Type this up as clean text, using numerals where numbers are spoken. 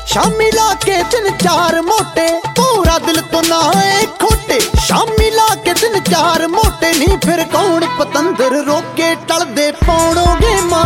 शामी ला के 3-4 मोटे पूरा दिल तो ना है खोटे। शामी ला के 3-4 मोटे नी फिर कौन पतंदर रोके टलदे पाउणोगे मां